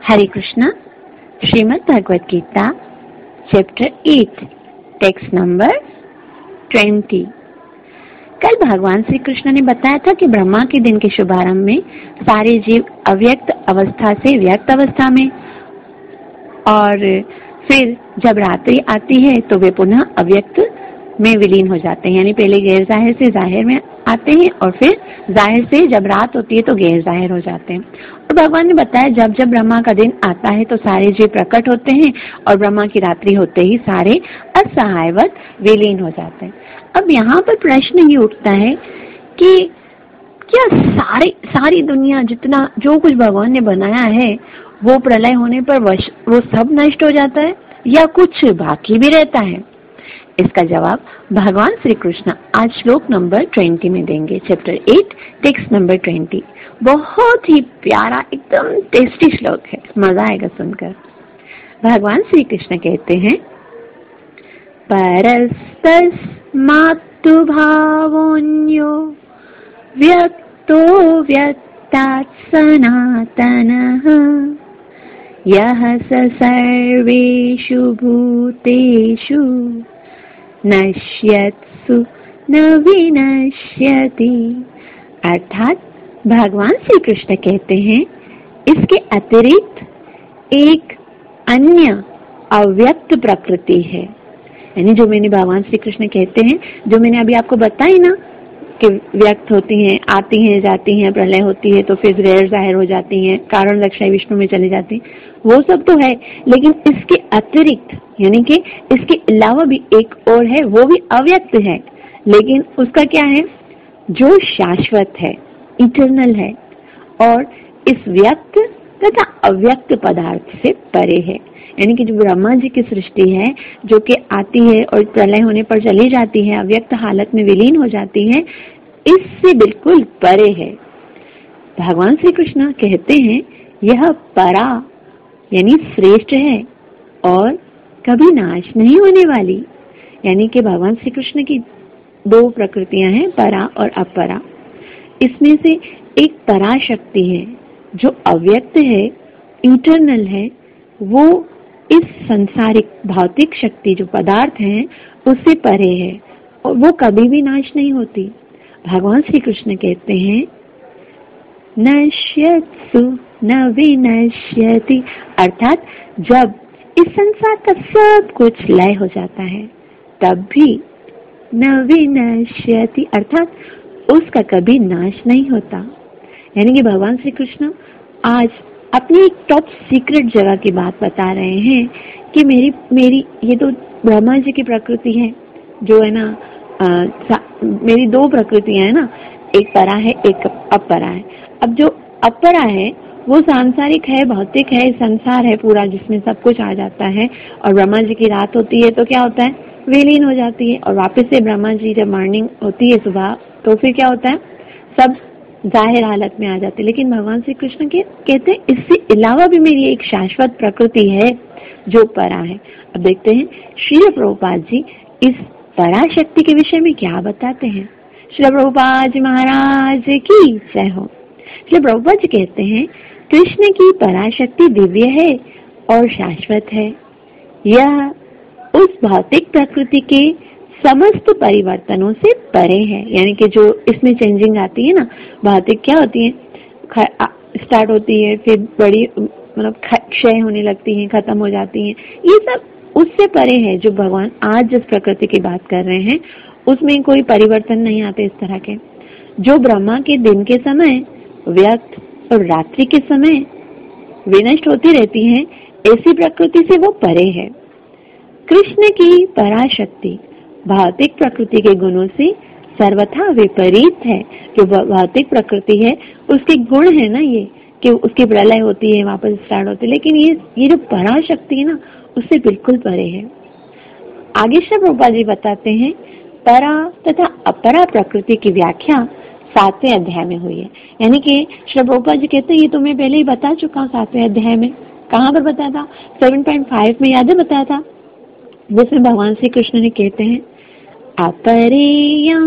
हरे Krishna. Shrimad Bhagavad Gita chapter 8 text number 20। कल भगवान श्री कृष्ण ने बताया था कि ब्रह्मा के दिन के शुभारंभ में सारे जीव अव्यक्त अवस्था से व्यक्त अवस्था में, और फिर जब रात्रि आती है तो वे पुनः अव्यक्त में विलीन हो जाते हैं। यानी पहले गैर जाहिर से जाहिर में आते हैं और फिर जाहिर से जब रात होती है तो गैर जाहिर हो जाते हैं। और भगवान ने बताया जब जब ब्रह्मा का दिन आता है तो सारे जीव प्रकट होते हैं और ब्रह्मा की रात्रि होते ही सारे असहायवत विलीन हो जाते हैं। अब यहाँ पर प्रश्न ये उठता है कि क्या सारी दुनिया जितना जो कुछ भगवान ने बनाया है वो प्रलय होने पर वो सब नष्ट हो जाता है या कुछ बाकी भी रहता है? इसका जवाब भगवान श्री कृष्ण आज श्लोक नंबर 20 में देंगे। Chapter 8 text number 20। बहुत ही प्यारा एकदम टेस्टी श्लोक है, मजा आएगा सुनकर। भगवान श्री कृष्ण कहते हैं, परस्तस्मात्तु भावोऽन्यो व्यक्तो व्यक्तात् सनातनः यः स सर्वेषु भूतेषु नश्यत्सु न विनश्यति। अर्थात भगवान श्री कृष्ण कहते हैं इसके अतिरिक्त एक अन्य अव्यक्त प्रकृति है। यानी जो मैंने भगवान श्री कृष्ण कहते हैं, जो मैंने अभी आपको बताई ना कि व्यक्त होती हैं, आती हैं, जाती हैं, प्रलय होती है तो फिर गैर जाहिर हो जाती हैं, कारण लक्षण विष्णु में चली जाती हैं, वो सब तो है। लेकिन इसके अतिरिक्त यानी कि इसके अलावा भी एक और है, वो भी अव्यक्त है, लेकिन उसका क्या है? जो शाश्वत है, इटर्नल है और इस व्यक्त तथा अव्यक्त पदार्थ से परे है। यानी कि जो ब्रह्मा जी की सृष्टि है जो कि आती है और प्रलय होने पर चली जाती है, अव्यक्त हालत में विलीन हो जाती है, इससे बिल्कुल परे है। भगवान श्री कृष्ण कहते हैं यह परा यानी श्रेष्ठ है और कभी नाश नहीं होने वाली। यानी कि भगवान श्री कृष्ण की दो प्रकृतियां हैं, परा और अपरा। इसमें से एक पराशक्ति है जो अव्यक्त है, इंटरनल है, वो इस संसारिक भौतिक शक्ति जो पदार्थ है उससे परे है और वो कभी भी नाश नहीं होती। भगवान श्री कृष्ण कहते हैं नश्यत्सु न विनश्यति। अर्थात जब इस संसार का सब कुछ लय हो जाता है तब भी न विनश्यति, अर्थात उसका कभी नाश नहीं होता। यानी कि भगवान श्री कृष्ण आज अपनी एक टॉप सीक्रेट जगह की बात बता रहे हैं कि मेरी ये तो ब्रह्मा जी की प्रकृति है जो है ना, मेरी दो प्रकृतियां है ना, एक परा है एक अपरा है। अब जो अपरा है वो सांसारिक है, भौतिक है, संसार है पूरा जिसमें सब कुछ आ जाता है। और ब्रह्मा जी की रात होती है तो क्या होता है? विलीन हो जाती है और वापस से ब्रह्मा जी जब मॉर्निंग होती है सुबह तो फिर क्या होता है? सब जाहिर हालत में आ जाते हैं। लेकिन भगवान श्री कृष्ण कहते हैं इससे अलावा भी मेरी एक शाश्वत प्रकृति है जो परा है। अब देखते हैं श्रील प्रभुपाद जी इस पराशक्ति के विषय में क्या बताते हैं। श्रील प्रभुपाद जी महाराज की जय हो। श्रील प्रभुपाद जी कहते हैं कृष्ण की पराशक्ति दिव्य है और शाश्वत है। यह उस भौतिक प्रकृति के समस्त परिवर्तनों से परे है। यानी कि जो इसमें चेंजिंग आती है ना, भौतिक क्या होती है, स्टार्ट होती है फिर बड़ी मतलब क्षय होने लगती है, खत्म हो जाती है, ये सब उससे परे है। जो भगवान आज जिस प्रकृति की बात कर रहे हैं उसमें कोई परिवर्तन नहीं आते इस तरह के। जो ब्रह्मा के दिन के समय व्यक्त और रात्रि के समय विनष्ट होती रहती है, ऐसी प्रकृति से वो परे है। कृष्ण की पराशक्ति भौतिक प्रकृति के गुणों से सर्वथा विपरीत है। जो भौतिक प्रकृति है उसके गुण है ना ये कि उसकी प्रलय होती है वापस स्टार्ट होती है, लेकिन ये जो पराशक्ति है ना उससे बिल्कुल परे है। आगे श्री प्रभुपाद जी बताते हैं परा तथा अपरा प्रकृति की व्याख्या 7वें अध्याय में हुई है। यानी कि श्री प्रभुपाद जी कहते हैं ये तो मैं पहले ही बता चुका हूँ 7वें अध्याय में। कहाँ पर बताया था? 7.5 में, याद है बताया था, जिसमें भगवान श्री कृष्ण ने कहते हैं अपरेयम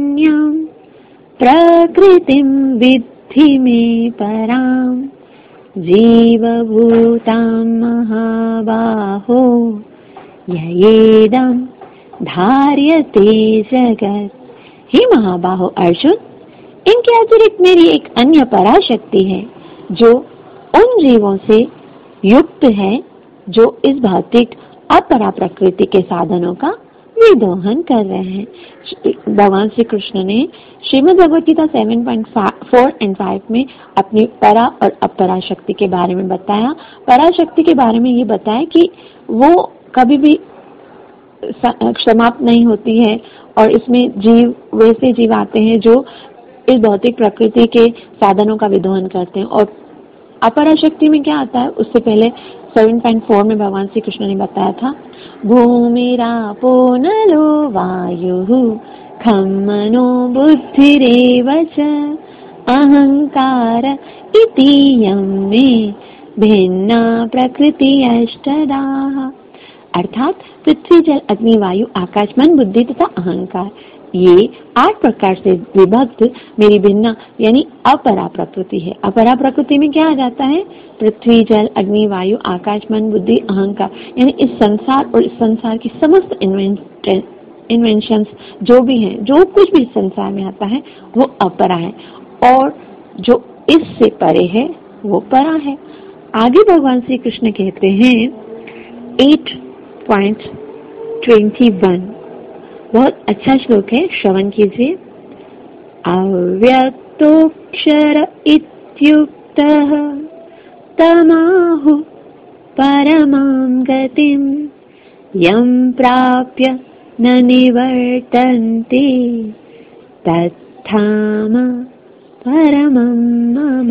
इतस्तन्यम प्रकृतिम विद्धि में पराम जीवभूतां महाबाहो येदं धार्यते जगत। हे महाबाहो अर्जुन, इनके अतिरिक्त मेरी एक अन्य पराशक्ति है जो उन जीवों से युक्त है जो इस भौतिक अपरा प्रकृति के साधनों का विदोहन कर रहे हैं। भगवान श्री कृष्ण ने श्रीमद् भगवद गीता 7.4 और 5 में अपनी परा और अपरा शक्ति के बारे में बताया। परा शक्ति के बारे में ये बताया कि वो कभी भी समाप्त नहीं होती है और इसमें जीव वैसे जीव आते हैं जो इस भौतिक प्रकृति के साधनों का विदोहन करते हैं। और अपरा शक्ति में क्या आता है, उससे पहले 7.4 में भगवान श्री कृष्ण ने बताया था, भूमिरापो नलो वायुः खं मनो बुद्धिरेव च अहंकार इति यं मे भिन्ना प्रकृति अष्टधा। अर्थात पृथ्वी जल अग्नि वायु आकाश मन बुद्धि तथा अहंकार, ये 8 प्रकार से विभक्त मेरी भिन्ना यानी अपरा प्रकृति है। अपरा प्रकृति में क्या आ जाता है, पृथ्वी जल अग्नि वायु आकाश मन बुद्धि अहंकार, यानी इस संसार और इस संसार की समस्त इन्वेंशंस जो भी हैं, जो कुछ भी इस संसार में आता है वो अपरा है, और जो इससे परे है वो परा है। आगे भगवान श्री कृष्ण कहते हैं 8.21, बहुत अच्छा श्लोक है, श्रवण कीजिए। अव्यक्तोऽक्षर इत्युक्तः तमाहु परमां गतिं यं प्राप्य न निवर्तन्ते तत्धाम परमं मम।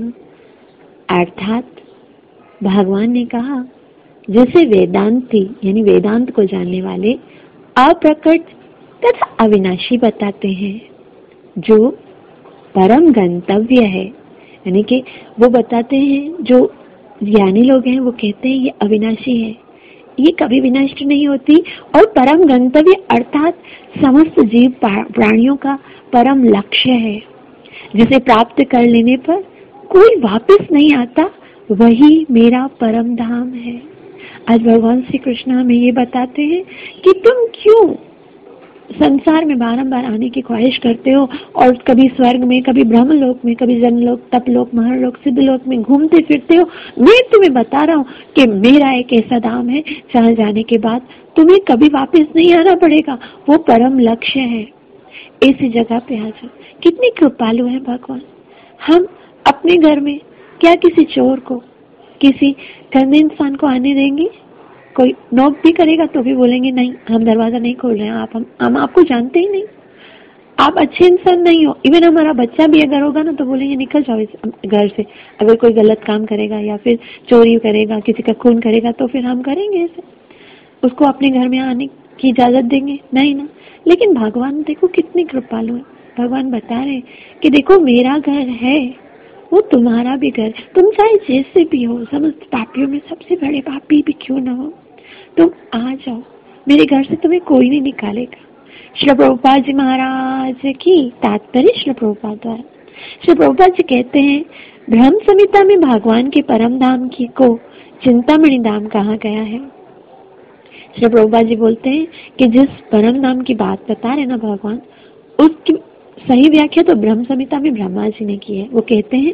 अर्थात भगवान ने कहा, जैसे वेदांती यानी वेदांत को जानने वाले अप्रकट तथा अविनाशी बताते हैं, जो परम गंतव्य है, यानी कि वो बताते हैं, जो ज्ञानी लोग हैं वो कहते हैं ये अविनाशी है, ये कभी विनष्ट नहीं होती, और परम गंतव्य अर्थात समस्त जीव प्राणियों का परम लक्ष्य है, जिसे प्राप्त कर लेने पर कोई वापस नहीं आता, वही मेरा परम धाम है। आज भगवान श्री कृष्ण हमें ये बताते हैं कि तुम क्यों संसार में बारंबार आने की ख्वाहिश करते हो और कभी स्वर्ग में, कभी ब्रह्मलोक में, कभी जनलोक, तपलोक, महरलोक, सिद्धलोक में घूमते फिरते हो। मैं तुम्हें बता रहा हूँ कि मेरा एक ऐसा धाम है जहाँ जाने के बाद तुम्हें कभी वापस नहीं आना पड़ेगा, वो परम लक्ष्य है। ऐसी जगह पे आ जाओ। कितनी कृपालु है भगवान। हम अपने घर में क्या किसी चोर को, किसी गंदे इंसान को आने देंगे? कोई नॉक भी करेगा तो भी बोलेंगे नहीं, हम दरवाजा नहीं खोल रहे हैं, हम आपको जानते ही नहीं, आप अच्छे इंसान नहीं हो। इवन हमारा बच्चा भी अगर होगा ना तो बोलेंगे निकल जाओ इस घर से। अगर कोई गलत काम करेगा या फिर चोरी करेगा, किसी का खून करेगा, तो फिर हम करेंगे ऐसे, उसको अपने घर में आने की इजाजत देंगे? नहीं ना। लेकिन भगवान देखो कितनी कृपालु है। भगवान बता रहे कि देखो मेरा घर है, वो तुम्हारा भी घर, तुम चाहे जैसे भी हो, समस्त पापियों में सबसे बड़े पापी भी क्यों ना हो, तुम आ जाओ, मेरे घर से तुम्हें कोई नहीं निकालेगा। श्री प्रभुपाद जी महाराज की तात्पर्य श्री प्रभुपाद द्वारा। श्री प्रभुपाद जी कहते हैं, ब्रह्म संहिता में भगवान के परम धाम की को चिंतामणि धाम कहा गया है। श्री प्रभुपाद जी बोलते हैं कि जिस परम धाम की बात बता रहे ना भगवान, उसकी सही व्याख्या तो ब्रह्म संहिता में ब्रह्मा जी ने की है। वो कहते हैं,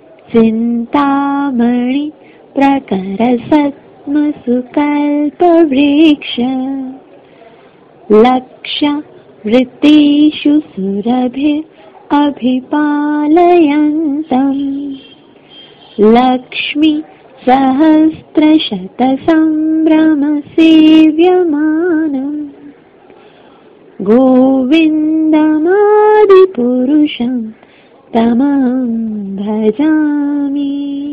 चिंतामणि प्रकर सत्म सुकल्प वृक्ष लक्ष्य वृत्तिषु सुरभि अभिपालयन्तम् लक्ष्मी सहस्रशत संभ्रम सेव्यमानम् गोविन्दमादिपुरुषं तमहं भजामि।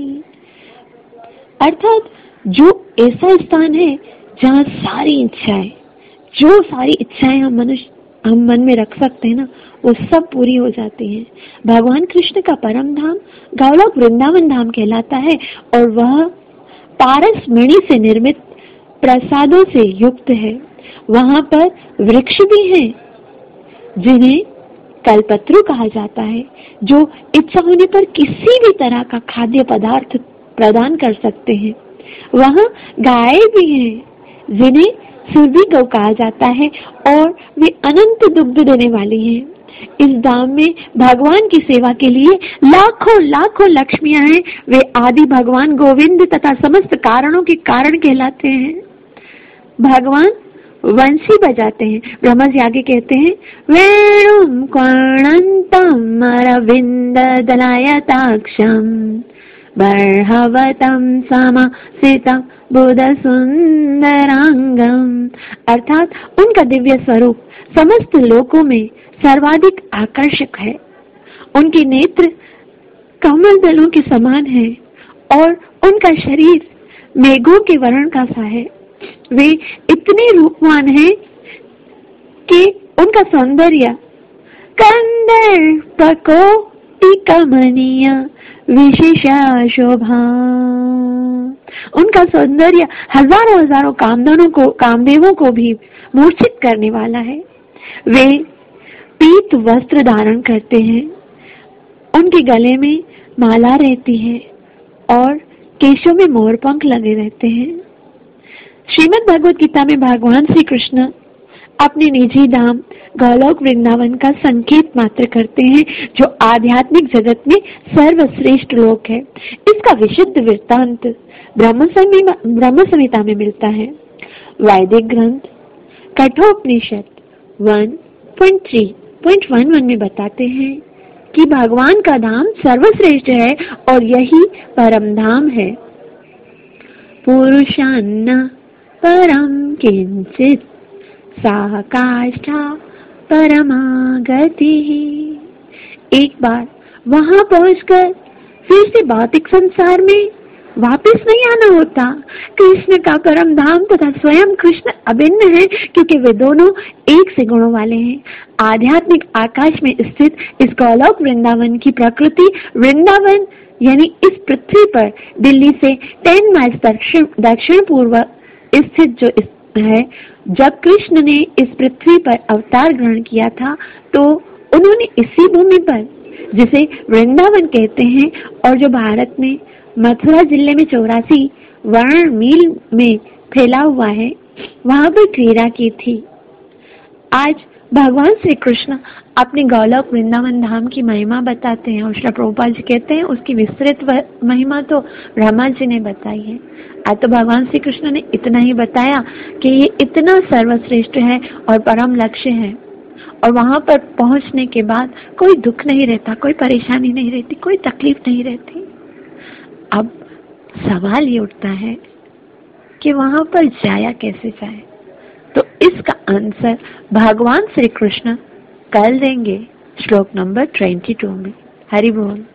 अर्थात जो ऐसा स्थान है जहाँ सारी इच्छाएं, जो सारी इच्छाएं हम मन में रख सकते हैं ना, वो सब पूरी हो जाती हैं। भगवान कृष्ण का परम धाम गौलोक वृंदावन धाम कहलाता है, और वह पारस मणि से निर्मित प्रसादों से युक्त है। वहां पर वृक्ष भी हैं जिन्हें कल्पत्रु कहा जाता है, जो इच्छा होने पर किसी भी तरह का खाद्य पदार्थ प्रदान कर सकते हैं। वहाँ गाय भी हैं जिन्हें सुरभि गौ कहा जाता है और वे अनंत दुग्ध देने वाली हैं। इस धाम में भगवान की सेवा के लिए लाखों लाखों लक्ष्मियां हैं। वे आदि भगवान गोविंद तथा समस्त कारणों के कारण कहलाते हैं। भगवान वंशी बजाते हैं। ब्रह्मा जी आगे कहते हैं, वेणुम कर्णंतम अरविंद दलायताक्षम बर्हवतम समासितम बुध सुंदरांगम। अर्थात उनका दिव्य स्वरूप समस्त लोकों में सर्वाधिक आकर्षक है। उनके नेत्र कमल दलों के समान है और उनका शरीर मेघों के वर्ण का सा है। वे इतने रूपवान हैं कि उनका सौंदर्य कंदर्पकोटिकमनीय विशेषा शोभा। उनका सौंदर्य हजारों हजारों कामदेवों को भी मूर्छित करने वाला है। वे पीत वस्त्र धारण करते हैं, उनके गले में माला रहती है और केशों में मोरपंख लगे रहते हैं। श्रीमद् भगवद गीता में भगवान श्री कृष्ण अपने निजी धाम गोलोक वृंदावन का संकेत मात्र करते हैं, जो आध्यात्मिक जगत में सर्वश्रेष्ठ लोक है। इसका विशुद्ध वृत्तांत ब्रह्म संहिता में मिलता है। वैदिक ग्रंथ कठोपनिषद 1.3.11 में बताते हैं कि भगवान का धाम सर्वश्रेष्ठ है और यही परम धाम है। पुरुषान्न परम किंचित सा काष्ठा परमागति। एक बार वहां पहुंचकर फिर से भौतिक संसार में वापस नहीं आना होता। कृष्ण का परम धाम तथा स्वयं कृष्ण अभिन्न है, क्योंकि वे दोनों एक से गुणों वाले हैं। आध्यात्मिक आकाश में स्थित इस गोलोक वृंदावन की प्रकृति, वृंदावन यानी इस पृथ्वी पर दिल्ली से 10 माइल दक्षिण पूर्व स्थित जो है। जब कृष्ण ने इस पृथ्वी पर अवतार ग्रहण किया था तो उन्होंने इसी भूमि पर, जिसे वृंदावन कहते हैं और जो भारत में मथुरा जिले में 84 वर्ण मील में फैला हुआ है, वहां पर क्रीड़ा की थी। आज भगवान श्री कृष्ण अपने गोलोक वृंदावन धाम की महिमा बताते हैं और श्री प्रभुपाद जी कहते हैं उसकी विस्तृत महिमा तो ब्रह्मा जी ने बताई है। आज तो भगवान श्री कृष्ण ने इतना ही बताया कि ये इतना सर्वश्रेष्ठ है और परम लक्ष्य है, और वहां पर पहुंचने के बाद कोई दुख नहीं रहता, कोई परेशानी नहीं रहती, कोई तकलीफ नहीं रहती। अब सवाल ये उठता है कि वहां पर जाया कैसे जाए, तो इसका आंसर भगवान श्री कृष्ण कल देंगे श्लोक नंबर 22 में। हरि बोल।